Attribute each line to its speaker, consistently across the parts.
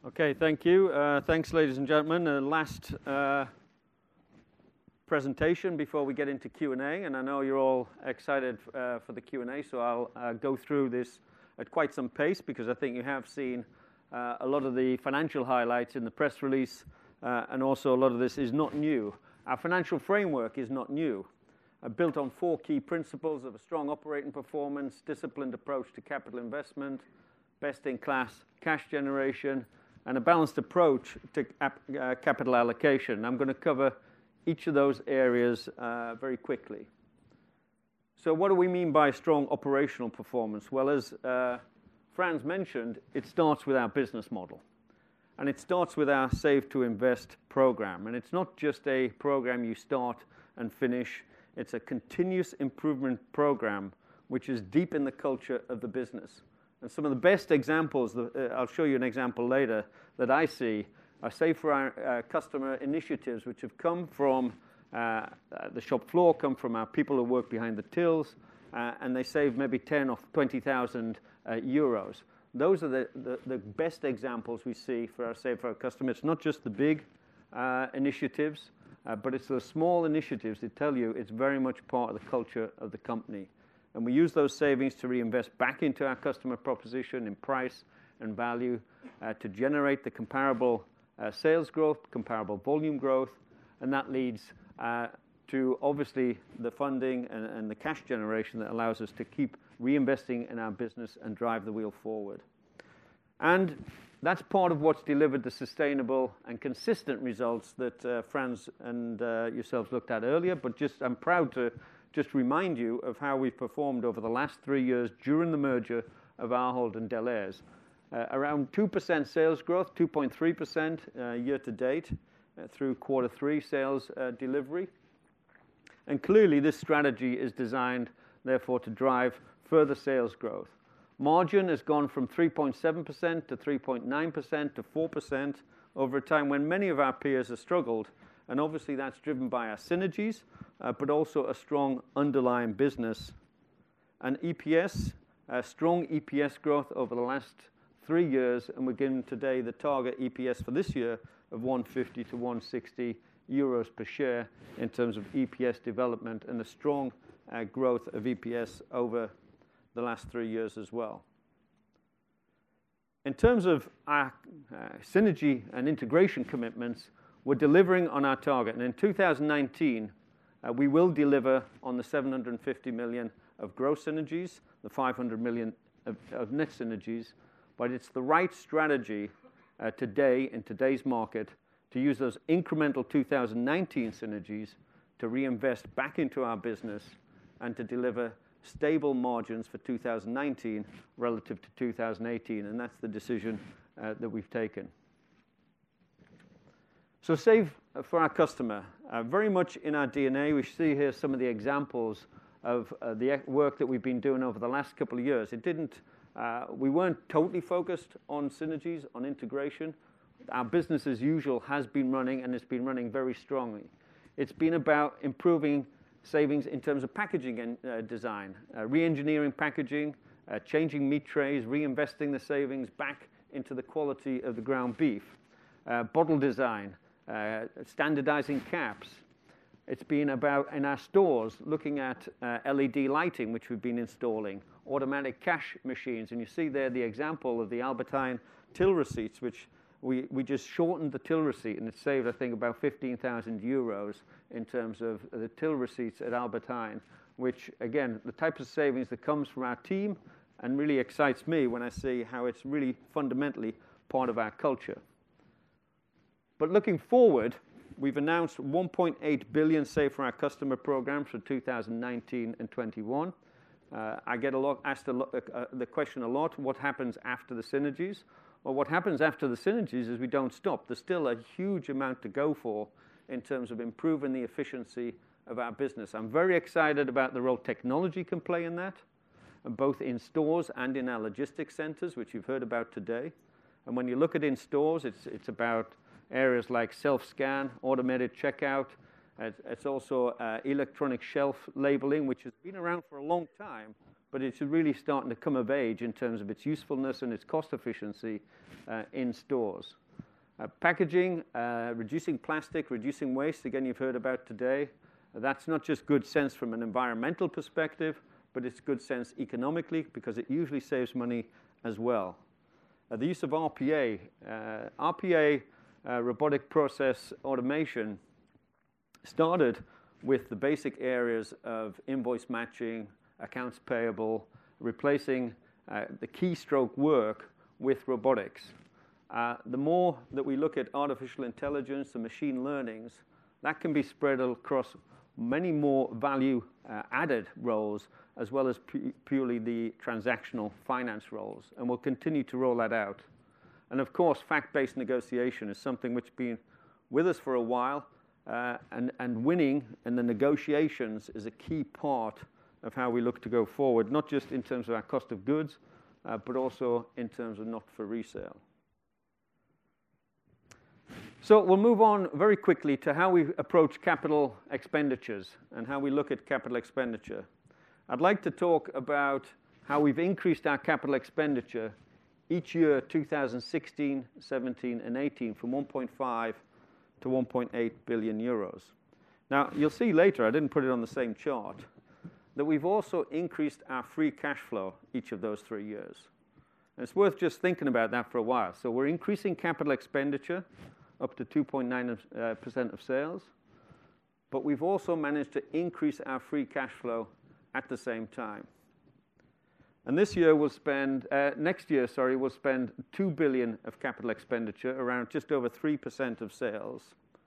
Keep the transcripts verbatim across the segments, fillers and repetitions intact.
Speaker 1: Okay, thank you. Uh, thanks, ladies and gentlemen. Uh, last uh, presentation before we get into Q and A, and I know you're all excited uh, for the Q and A, so I'll uh, go through this at quite some pace because I think you have seen uh, a lot of the financial highlights in the press release, uh, and also a lot of this is not new. Our financial framework is not new. Uh, built on four key principles of a strong operating performance, disciplined approach to capital investment, best-in-class cash generation, and a balanced approach to uh, capital allocation. I'm going to cover each of those areas uh, very quickly. So what do we mean by strong operational performance? Well, as uh, Frans mentioned, it starts with our business model. And it starts with our Save to Invest program. And it's not just a program you start and finish. It's a continuous improvement program which is deep in the culture of the business. And some of the best examples, uh, I'll show you an example later, that I see are Save for Our uh, Customer initiatives, which have come from uh, the shop floor, come from our people who work behind the tills, uh, and they save maybe ten or twenty thousand uh, euros. Those are the, the, the best examples we see for our Save for Our Customer. It's not just the big uh, initiatives, uh, but it's the small initiatives that tell you it's very much part of the culture of the company. And we use those savings to reinvest back into our customer proposition in price and value uh, to generate the comparable uh, sales growth, comparable volume growth, and that leads uh, to obviously the funding and, and the cash generation that allows us to keep reinvesting in our business and drive the wheel forward. And that's part of what's delivered the sustainable and consistent results that uh, Frans and uh, yourselves looked at earlier, but just I'm proud to just remind you of how we've performed over the last three years during the merger of Ahold and Delhaize. Uh, around two percent sales growth, two point three percent uh, year to date uh, through quarter three sales uh, delivery. And clearly this strategy is designed, therefore, to drive further sales growth. Margin has gone from three point seven percent to three point nine percent to four percent over a time when many of our peers have struggled. And obviously that's driven by our synergies, uh, but also a strong underlying business. And E P S, uh, strong E P S growth over the last three years, and we're giving today the target E P S for this year of one fifty to one sixty euros per share in terms of E P S development, and a strong uh, growth of E P S over the last three years as well. In terms of our uh, synergy and integration commitments, we're delivering on our target, and in two thousand nineteen, uh, we will deliver on the seven hundred fifty million of gross synergies, the five hundred million of, of net synergies, but it's the right strategy uh, today in today's market to use those incremental two thousand nineteen synergies to reinvest back into our business and to deliver stable margins for two thousand nineteen relative to two thousand eighteen, and that's the decision uh, that we've taken. So Save for Our Customer, uh, very much in our D N A. We see here some of the examples of uh, the work that we've been doing over the last couple of years. It didn't, uh, we weren't totally focused on synergies, on integration. Our business as usual has been running, and it's been running very strongly. It's been about improving savings in terms of packaging and uh, design, uh, re-engineering packaging, uh, changing meat trays, reinvesting the savings back into the quality of the ground beef, uh, bottle design, Uh, standardizing caps. It's been about, in our stores, looking at uh, L E D lighting, which we've been installing, automatic cash machines, and you see there the example of the Albertine till receipts, which we, we just shortened the till receipt, and it saved, I think, about fifteen thousand euros in terms of the till receipts at Albertine, which, again, the type of savings that comes from our team and really excites me when I see how it's really fundamentally part of our culture. But looking forward, we've announced one point eight billion Save for Our Customer programs for two thousand nineteen and twenty-one. Uh, I get a lot asked a lot, uh, the question a lot, what happens after the synergies? Well, what happens after the synergies is we don't stop. There's still a huge amount to go for in terms of improving the efficiency of our business. I'm very excited about the role technology can play in that, both in stores and in our logistics centers, which you've heard about today. And when you look at in stores, it's, it's about areas like self-scan, automated checkout. It's also uh, electronic shelf labeling, which has been around for a long time, but it's really starting to come of age in terms of its usefulness and its cost efficiency uh, in stores. Uh, packaging, uh, reducing plastic, reducing waste, again, you've heard about today. Uh, that's not just good sense from an environmental perspective, but it's good sense economically because it usually saves money as well. Uh, the use of R P A. Uh, R P A, uh, robotic process automation, started with the basic areas of invoice matching, accounts payable, replacing uh, the keystroke work with robotics. Uh, the more that we look at artificial intelligence and machine learnings, that can be spread across many more value uh, added roles as well as pu purely the transactional finance roles. And we'll continue to roll that out. And of course, fact-based negotiation is something which has been with us for a while, uh, and, and winning and the negotiations is a key part of how we look to go forward, not just in terms of our cost of goods, uh, but also in terms of not for resale. So we'll move on very quickly to how we approach capital expenditures and how we look at capital expenditure. I'd like to talk about how we've increased our capital expenditure each year, two thousand sixteen, seventeen, and eighteen, from one point five to one point eight billion euros. Now, you'll see later, I didn't put it on the same chart, that we've also increased our free cash flow each of those three years. And it's worth just thinking about that for a while. So we're increasing capital expenditure up to two point nine percent of sales, but we've also managed to increase our free cash flow at the same time. And this year we'll spend, uh, next year, sorry, we'll spend two billion of capital expenditure, around just over three percent of sales.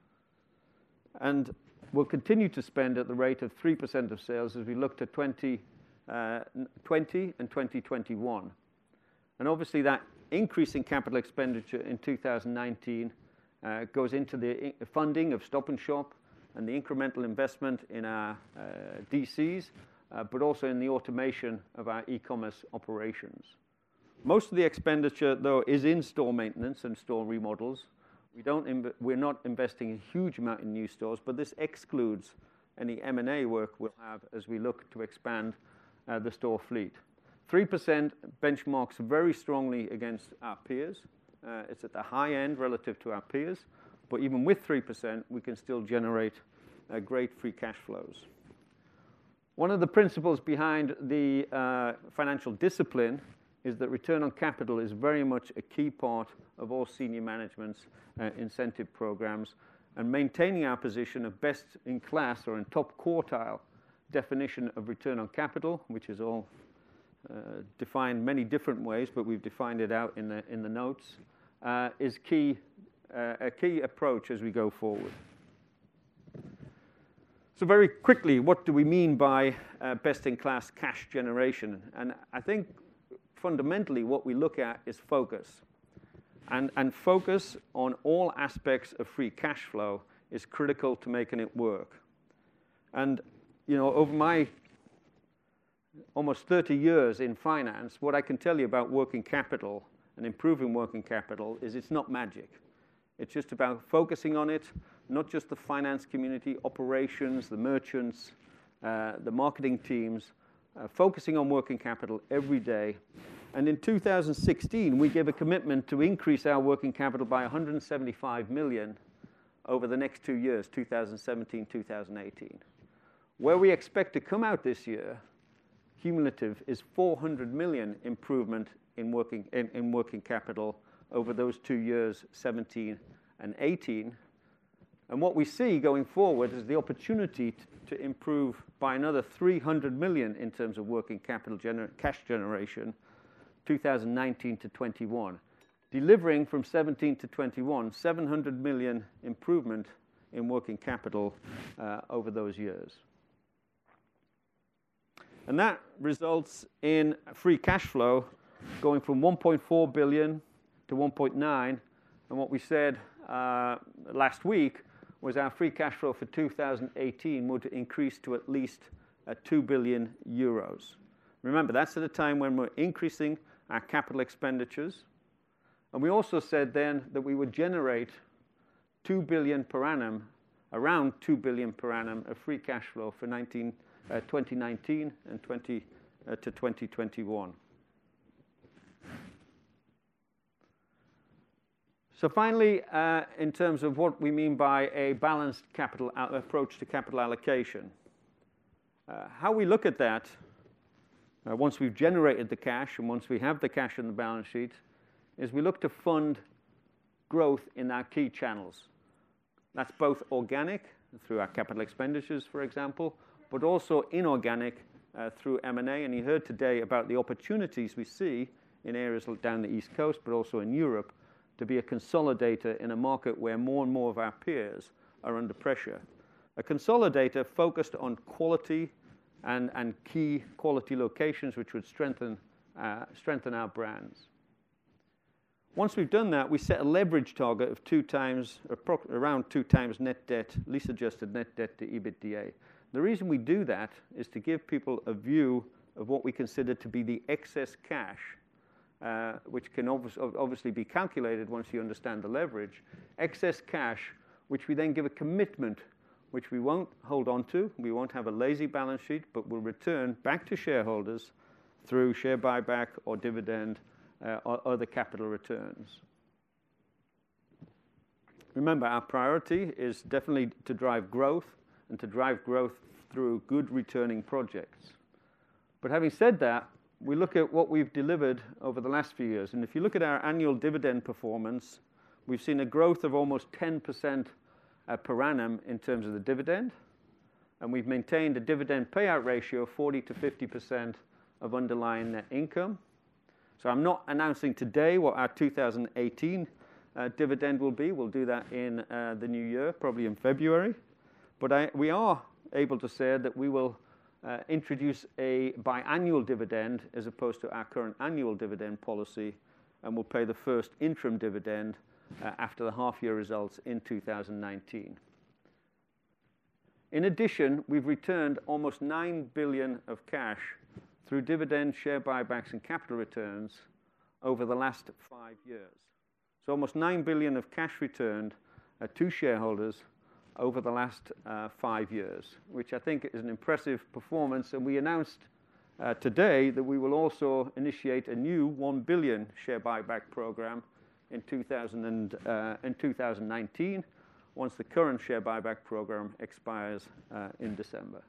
Speaker 1: And we'll continue to spend at the rate of three percent of sales as we look to twenty twenty and twenty twenty-one. And obviously that increase in capital expenditure in two thousand nineteen uh, goes into the funding of Stop and Shop and the incremental investment in our uh, D Cs, uh, but also in the automation of our e-commerce operations. Most of the expenditure, though, is in store maintenance and store remodels. We don't we're not investing a huge amount in new stores, but this excludes any M and A work we'll have as we look to expand uh, the store fleet. three percent benchmarks very strongly against our peers. Uh, it's at the high end relative to our peers, but even with three percent, we can still generate uh, great free cash flows. One of the principles behind the uh, financial discipline is that return on capital is very much a key part of all senior management's uh, incentive programs, and maintaining our position of best in class or in top quartile definition of return on capital, which is all uh, defined many different ways, but we've defined it out in the, in the notes, uh, is key, uh, a key approach as we go forward. So very quickly, what do we mean by uh, best-in-class cash generation? And I think fundamentally what we look at is focus. And, and focus on all aspects of free cash flow is critical to making it work. And, you know, over my almost thirty years in finance, what I can tell you about working capital and improving working capital is it's not magic. It's just about focusing on it, not just the finance community, operations, the merchants, uh, the marketing teams, uh, focusing on working capital every day. And in two thousand sixteen, we gave a commitment to increase our working capital by one hundred seventy-five million over the next two years, two thousand seventeen, two thousand eighteen. Where we expect to come out this year, cumulative, is four hundred million improvement in working, in, in working capital over those two years, seventeen and eighteen. And what we see going forward is the opportunity to, to improve by another three hundred million in terms of working capital gener cash generation, two thousand nineteen to twenty-one. Delivering from seventeen to twenty-one, seven hundred million improvement in working capital uh, over those years. And that results in free cash flow going from one point four billion to one point nine. And what we said uh, last week was our free cash flow for two thousand eighteen would increase to at least uh, two billion euros. Remember, that's at a time when we're increasing our capital expenditures. And we also said then that we would generate two billion per annum, around two billion per annum of free cash flow for nineteen, uh, twenty nineteen and twenty uh, to twenty twenty-one. So finally, uh, in terms of what we mean by a balanced capital approach to capital allocation, uh, how we look at that, uh, once we've generated the cash and once we have the cash in the balance sheet, is we look to fund growth in our key channels. That's both organic, through our capital expenditures, for example, but also inorganic uh, through M and A. And you heard today about the opportunities we see in areas down the East Coast, but also in Europe, to be a consolidator in a market where more and more of our peers are under pressure. A consolidator focused on quality and, and key quality locations which would strengthen, uh, strengthen our brands. Once we've done that, we set a leverage target of two times, around two times net debt, lease-adjusted net debt to EBITDA. The reason we do that is to give people a view of what we consider to be the excess cash, uh, which can obvi- obviously be calculated once you understand the leverage. Excess cash, which we then give a commitment, which we won't hold on to. We won't have a lazy balance sheet, but we'll return back to shareholders through share buyback or dividend Uh, or other capital returns. Remember, our priority is definitely to drive growth and to drive growth through good returning projects. But having said that, we look at what we've delivered over the last few years. And if you look at our annual dividend performance, we've seen a growth of almost ten percent uh, per annum in terms of the dividend. And we've maintained a dividend payout ratio of forty to fifty percent of underlying net income. So I'm not announcing today what our two thousand eighteen uh, dividend will be. We'll do that in uh, the new year, probably in February. But I, we are able to say that we will uh, introduce a biannual dividend as opposed to our current annual dividend policy, and we'll pay the first interim dividend uh, after the half-year results in two thousand nineteen. In addition, we've returned almost nine billion dollars of cash through dividends, share buybacks, and capital returns over the last five years. So almost nine billion dollars of cash returned uh, to shareholders over the last uh, five years, which I think is an impressive performance. And we announced uh, today that we will also initiate a new one billion dollars share buyback program in, two thousand and, uh, in two thousand nineteen, once the current share buyback program expires uh, in December.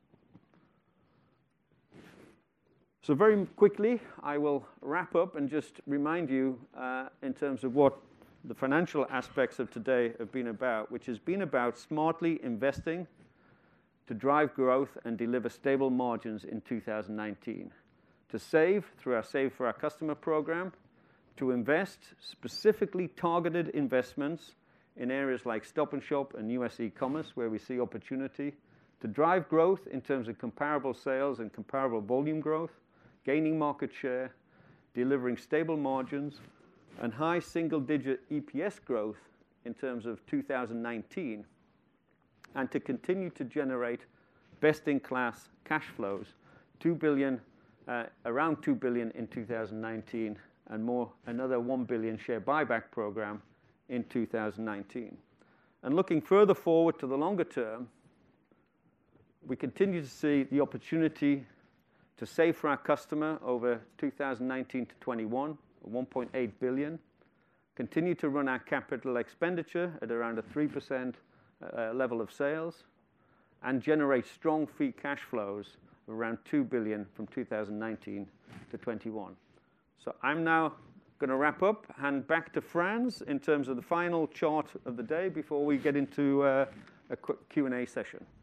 Speaker 1: So very quickly, I will wrap up and just remind you uh, in terms of what the financial aspects of today have been about, which has been about smartly investing to drive growth and deliver stable margins in two thousand nineteen, to save through our Save for Our Customer program, to invest specifically targeted investments in areas like Stop and Shop and U S e-commerce where we see opportunity, to drive growth in terms of comparable sales and comparable volume growth, gaining market share, delivering stable margins, and high single-digit E P S growth in terms of two thousand nineteen, and to continue to generate best-in-class cash flows, two billion dollars, uh, around two billion dollars in two thousand nineteen, and more, another one billion dollars share buyback program in two thousand nineteen. And looking further forward to the longer term, we continue to see the opportunity to save for our customer over two thousand nineteen to twenty-one, one point eight billion dollars, continue to run our capital expenditure at around a three percent uh, level of sales, and generate strong free cash flows of around two billion dollars from two thousand nineteen to twenty-one. So I'm now going to wrap up, hand back to Frans in terms of the final chart of the day before we get into uh, a quick Q and A session.